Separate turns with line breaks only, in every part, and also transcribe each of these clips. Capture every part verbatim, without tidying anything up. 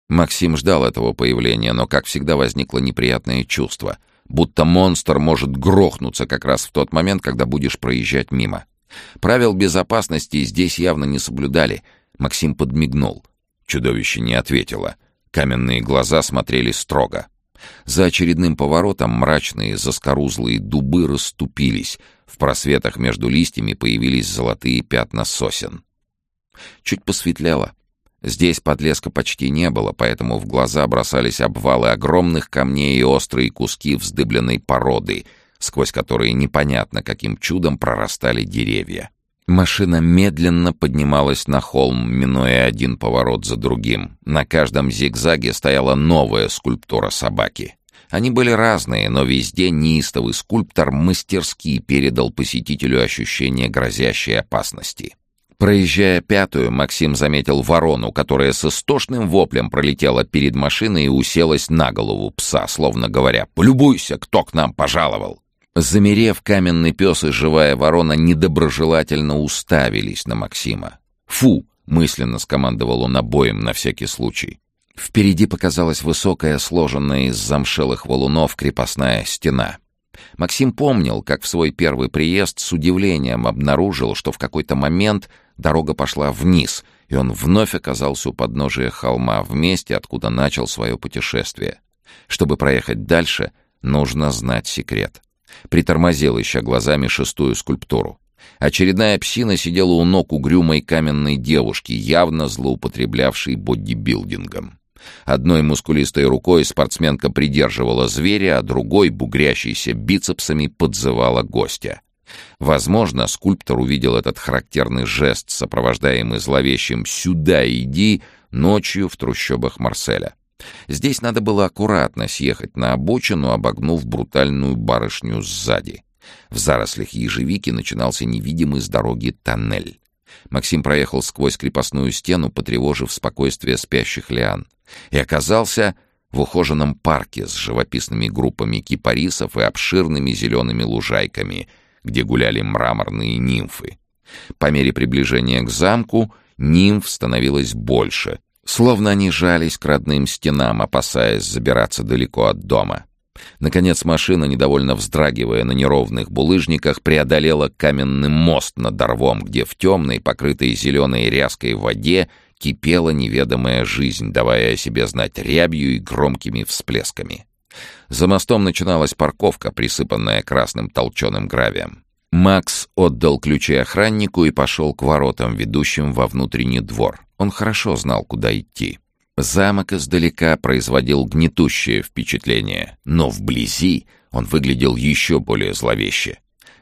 Максим ждал этого появления, но, как всегда, возникло неприятное чувство, будто монстр может грохнуться как раз в тот момент, когда будешь проезжать мимо. Правил безопасности здесь явно не соблюдали. Максим подмигнул. Чудовище не ответило. Каменные глаза смотрели строго. За очередным поворотом мрачные заскорузлые дубы расступились. В просветах между листьями появились золотые пятна сосен. Чуть посветлело. Здесь подлеска почти не было, поэтому в глаза бросались обвалы огромных камней и острые куски вздыбленной породы, сквозь которые непонятно каким чудом прорастали деревья. Машина медленно поднималась на холм, минуя один поворот за другим. На каждом зигзаге стояла новая скульптура собаки. Они были разные, но везде неистовый скульптор мастерски передал посетителю ощущение грозящей опасности. Проезжая пятую, Максим заметил ворону, которая с истошным воплем пролетела перед машиной и уселась на голову пса, словно говоря: «Полюбуйся, кто к нам пожаловал!» Замерев, каменный пес и живая ворона недоброжелательно уставились на Максима. «Фу!» — мысленно скомандовал он обоим на всякий случай. Впереди показалась высокая, сложенная из замшелых валунов крепостная стена. Максим помнил, как в свой первый приезд с удивлением обнаружил, что в какой-то момент дорога пошла вниз, и он вновь оказался у подножия холма, в месте, откуда начал свое путешествие. Чтобы проехать дальше, нужно знать секрет. Притормозил, ища глазами шестую скульптуру. Очередная псина сидела у ног угрюмой каменной девушки, явно злоупотреблявшей бодибилдингом. Одной мускулистой рукой спортсменка придерживала зверя, а другой, бугрящейся бицепсами, подзывала гостя. Возможно, скульптор увидел этот характерный жест, сопровождаемый зловещим «сюда иди» ночью в трущобах Марселя. Здесь надо было аккуратно съехать на обочину, обогнув брутальную барышню сзади. В зарослях ежевики начинался невидимый с дороги тоннель. Максим проехал сквозь крепостную стену, потревожив спокойствие спящих лиан, и оказался в ухоженном парке с живописными группами кипарисов и обширными зелеными лужайками, где гуляли мраморные нимфы. По мере приближения к замку нимф становилось больше, словно они жались к родным стенам, опасаясь забираться далеко от дома. Наконец машина, недовольно вздрагивая на неровных булыжниках, преодолела каменный мост над рвом, где в темной, покрытой зеленой ряской воде кипела неведомая жизнь, давая о себе знать рябью и громкими всплесками. За мостом начиналась парковка, присыпанная красным толченым гравием. Макс отдал ключи охраннику и пошел к воротам, ведущим во внутренний двор. Он хорошо знал, куда идти. Замок издалека производил гнетущее впечатление, но вблизи он выглядел еще более зловеще.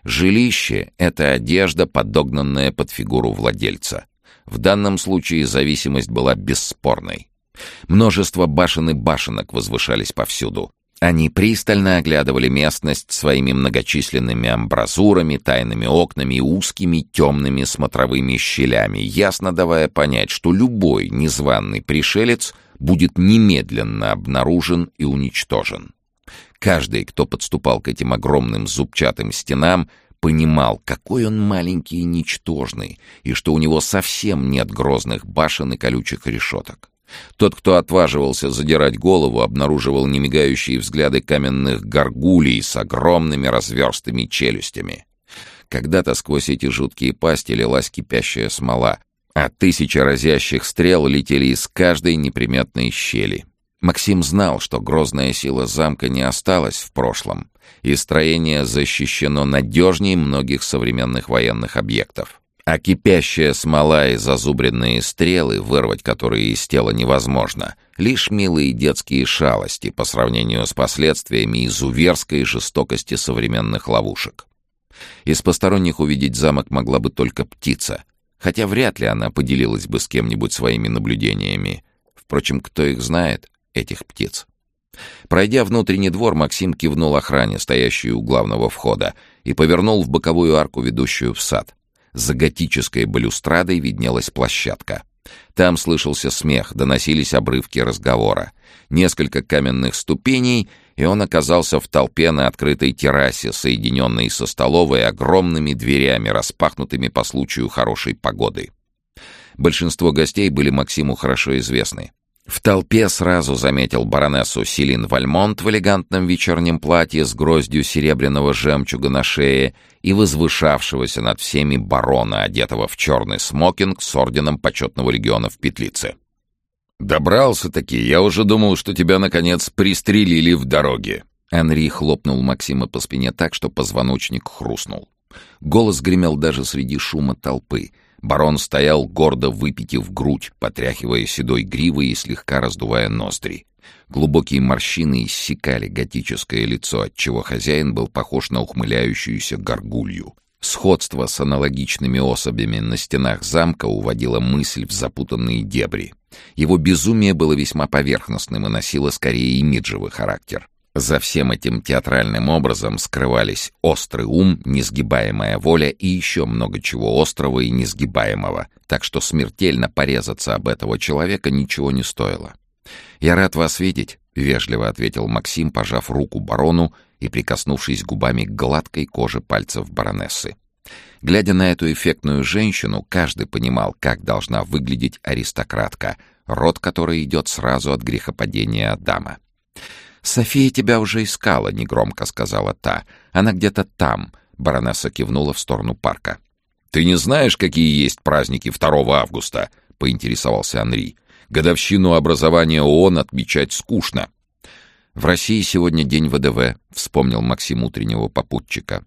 Жилище — это одежда, подогнанная под фигуру владельца. В данном случае зависимость была бесспорной. Множество башен и башенок возвышались повсюду. Они пристально оглядывали местность своими многочисленными амбразурами, тайными окнами и узкими темными смотровыми щелями, ясно давая понять, что любой незваный пришелец будет немедленно обнаружен и уничтожен. Каждый, кто подступал к этим огромным зубчатым стенам, понимал, какой он маленький и ничтожный, и что у него совсем нет грозных башен и колючих решеток. Тот, кто отваживался задирать голову, обнаруживал немигающие взгляды каменных горгулей с огромными разверстыми челюстями. Когда-то сквозь эти жуткие пасти лилась кипящая смола, а тысячи разящих стрел летели из каждой неприметной щели. Максим знал, что грозная сила замка не осталась в прошлом, и строение защищено надежнее многих современных военных объектов. А кипящая смола и зазубренные стрелы, вырвать которые из тела невозможно, лишь милые детские шалости по сравнению с последствиями изуверской жестокости современных ловушек. Из посторонних увидеть замок могла бы только птица, хотя вряд ли она поделилась бы с кем-нибудь своими наблюдениями. Впрочем, кто их знает, этих птиц? Пройдя внутренний двор, Максим кивнул охране, стоящей у главного входа, и повернул в боковую арку, ведущую в сад. За готической балюстрадой виднелась площадка. Там слышался смех, доносились обрывки разговора. Несколько каменных ступеней, и он оказался в толпе на открытой террасе, соединенной со столовой огромными дверями, распахнутыми по случаю хорошей погоды. Большинство гостей были Максиму хорошо известны. В толпе сразу заметил баронессу Селин Вальмонт в элегантном вечернем платье с гроздью серебряного жемчуга на шее и возвышавшегося над всеми барона, одетого в черный смокинг с орденом почетного легиона в петлице. «Добрался-таки, я уже думал, что тебя, наконец, пристрелили в дороге». Анри хлопнул Максима по спине так, что позвоночник хрустнул. Голос гремел даже среди шума толпы. Барон стоял, гордо выпитив грудь, потряхивая седой гривой и слегка раздувая ноздри. Глубокие морщины иссекали готическое лицо, отчего хозяин был похож на ухмыляющуюся горгулью. Сходство с аналогичными особями на стенах замка уводило мысль в запутанные дебри. Его безумие было весьма поверхностным и носило скорее имиджевый характер. За всем этим театральным образом скрывались острый ум, несгибаемая воля и еще много чего острого и несгибаемого, так что смертельно порезаться об этого человека ничего не стоило. «Я рад вас видеть», — вежливо ответил Максим, пожав руку барону и прикоснувшись губами к гладкой коже пальцев баронессы. Глядя на эту эффектную женщину, каждый понимал, как должна выглядеть аристократка, род которой идет сразу от грехопадения Адама. «София тебя уже искала», — негромко сказала та. «Она где-то там», — баронесса кивнула в сторону парка. «Ты не знаешь, какие есть праздники второго августа?» — поинтересовался Анри. «Годовщину образования ООН отмечать скучно». «В России сегодня день ВДВ», — вспомнил Максим утреннего попутчика.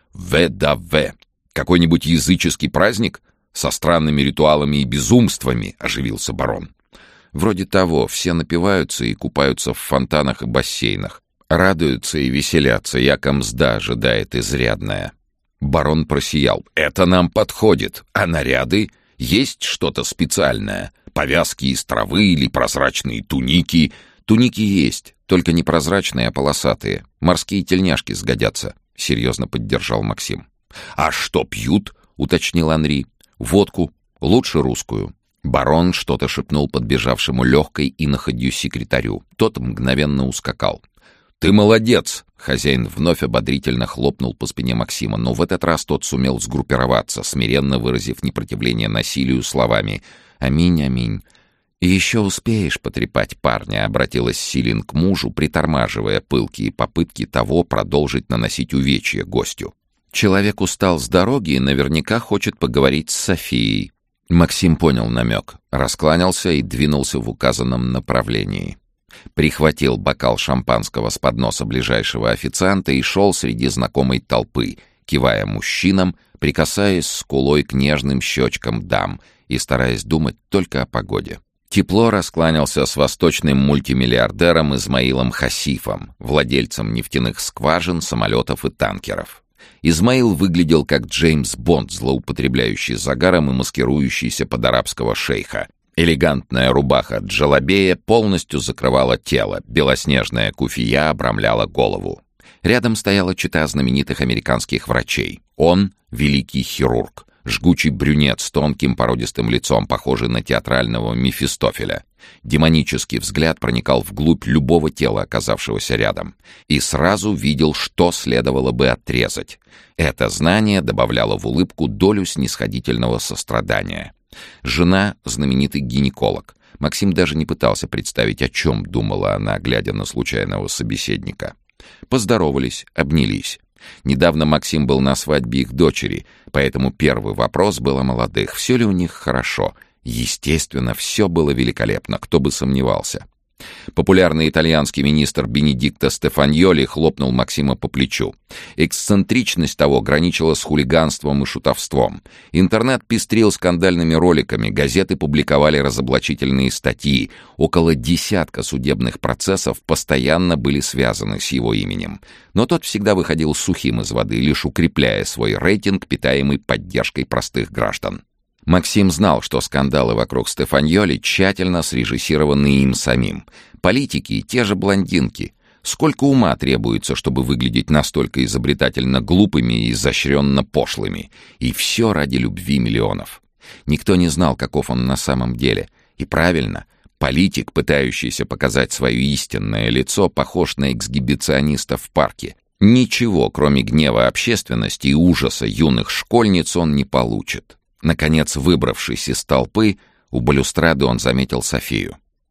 «ВДВ. Какой-нибудь языческий праздник? Со странными ритуалами и безумствами?» — оживился барон. «Вроде того, все напиваются и купаются в фонтанах и бассейнах. Радуются и веселятся, яко мзда ожидает изрядная». Барон просиял. «Это нам подходит. А наряды? Есть что-то специальное? Повязки из травы или прозрачные туники?» «Туники есть, только не прозрачные, а полосатые. Морские тельняшки сгодятся», — серьезно поддержал Максим. «А что пьют?» — уточнил Анри. «Водку. Лучше русскую». Барон что-то шепнул подбежавшему легкой иноходью секретарю. Тот мгновенно ускакал. «Ты молодец!» — хозяин вновь ободрительно хлопнул по спине Максима, но в этот раз тот сумел сгруппироваться, смиренно выразив непротивление насилию словами «Аминь, аминь». «И еще успеешь потрепать парня», — обратилась Силин к мужу, притормаживая пылкие попытки того продолжить наносить увечья гостю. «Человек устал с дороги и наверняка хочет поговорить с Софией». Максим понял намек, раскланялся и двинулся в указанном направлении. Прихватил бокал шампанского с подноса ближайшего официанта и шел среди знакомой толпы, кивая мужчинам, прикасаясь скулой к нежным щечкам дам и стараясь думать только о погоде. Тепло раскланялся с восточным мультимиллиардером Измаилом Хасифом, владельцем нефтяных скважин, самолетов и танкеров. Измаил выглядел как Джеймс Бонд, злоупотребляющий загаром и маскирующийся под арабского шейха. Элегантная рубаха джалабея полностью закрывала тело, белоснежная куфия обрамляла голову. Рядом стояла чета знаменитых американских врачей. Он — великий хирург, жгучий брюнет с тонким породистым лицом, похожий на театрального Мефистофеля. Демонический взгляд проникал вглубь любого тела, оказавшегося рядом, и сразу видел, что следовало бы отрезать. Это знание добавляло в улыбку долю снисходительного сострадания. Жена — знаменитый гинеколог. Максим даже не пытался представить, о чем думала она, глядя на случайного собеседника. Поздоровались, обнялись. Недавно Максим был на свадьбе их дочери, поэтому первый вопрос был о молодых. Все ли у них хорошо? Естественно, все было великолепно, кто бы сомневался. Популярный итальянский министр Бенедикто Стефаньоли хлопнул Максима по плечу. Эксцентричность того граничила с хулиганством и шутовством. Интернет пестрил скандальными роликами, газеты публиковали разоблачительные статьи. Около десятка судебных процессов постоянно были связаны с его именем. Но тот всегда выходил сухим из воды, лишь укрепляя свой рейтинг, питаемый поддержкой простых граждан. Максим знал, что скандалы вокруг Стефаньоли тщательно срежиссированы им самим. Политики — те же блондинки. Сколько ума требуется, чтобы выглядеть настолько изобретательно глупыми и изощренно пошлыми? И все ради любви миллионов. Никто не знал, каков он на самом деле. И правильно, политик, пытающийся показать свое истинное лицо, похож на эксгибициониста в парке. Ничего, кроме гнева общественности и ужаса юных школьниц, он не получит. Наконец, выбравшись из толпы, у балюстрады он заметил Софию.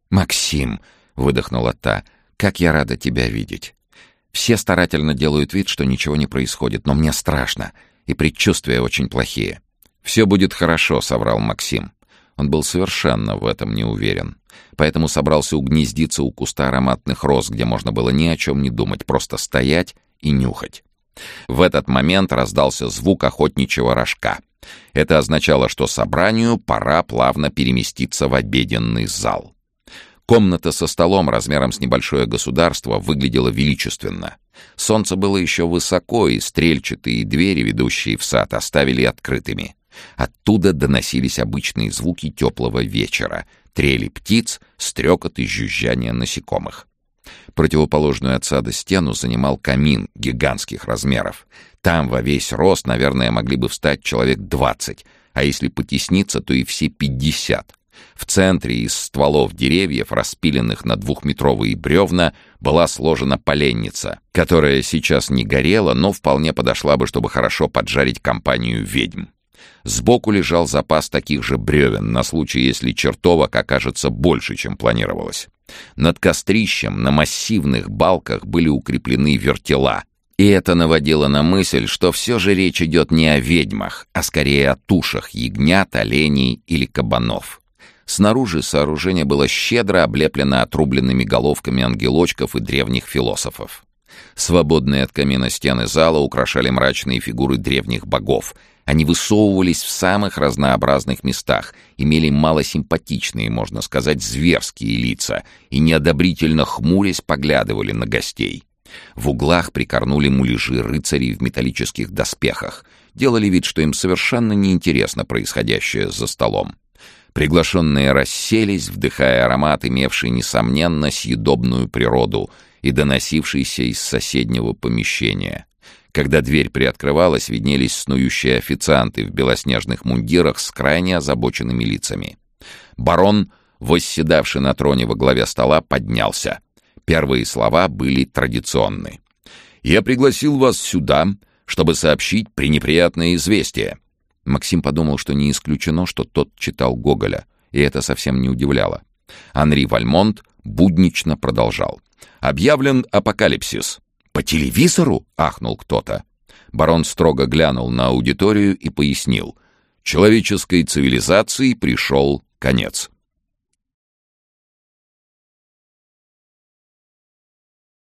«Максим!» — выдохнула та. «Как я рада тебя видеть! Все старательно делают вид, что ничего не происходит, но мне страшно, и предчувствия очень плохие». «Все будет хорошо», — соврал Максим. Он был совершенно в этом не уверен, поэтому собрался угнездиться у куста ароматных роз, где можно было ни о чем не думать, просто стоять и нюхать. В этот момент раздался звук охотничьего рожка. Это означало, что собранию пора плавно переместиться в обеденный зал. Комната со столом размером с небольшое государство выглядела величественно. Солнце было еще высоко, и стрельчатые двери, ведущие в сад, оставили открытыми. Оттуда доносились обычные звуки теплого вечера: трели птиц, стрекот и жужжание насекомых. Противоположную от сада стену занимал камин гигантских размеров. Там во весь рост, наверное, могли бы встать человек двадцать, а если потесниться, то и все пятьдесят. В центре из стволов деревьев, распиленных на двухметровые бревна, была сложена поленница, которая сейчас не горела, но вполне подошла бы, чтобы хорошо поджарить компанию ведьм. Сбоку лежал запас таких же бревен на случай, если чертовок окажется больше, чем планировалось. Над кострищем на массивных балках были укреплены вертела, и это наводило на мысль, что все же речь идет не о ведьмах, а скорее о тушах ягнят, оленей или кабанов. Снаружи сооружение было щедро облеплено отрубленными головками ангелочков и древних философов. Свободные от камина стены зала украшали мрачные фигуры древних богов. Они высовывались в самых разнообразных местах, имели малосимпатичные, можно сказать, зверские лица и, неодобрительно хмурясь, поглядывали на гостей. В углах прикорнули муляжи рыцарей в металлических доспехах, делали вид, что им совершенно неинтересно происходящее за столом. Приглашенные расселись, вдыхая аромат, имевший, несомненно, съедобную природу и доносившийся из соседнего помещения. Когда дверь приоткрывалась, виднелись снующие официанты в белоснежных мундирах с крайне озабоченными лицами. Барон, восседавший на троне во главе стола, поднялся. Первые слова были традиционны. «Я пригласил вас сюда, чтобы сообщить пренеприятное известие». Максим подумал, что не исключено, что тот читал Гоголя, и это совсем не удивляло. Анри Вальмонт буднично продолжал. «Объявлен апокалипсис». «По телевизору?» — ахнул кто-то. Барон строго глянул на аудиторию и пояснил. «Человеческой цивилизации пришел конец».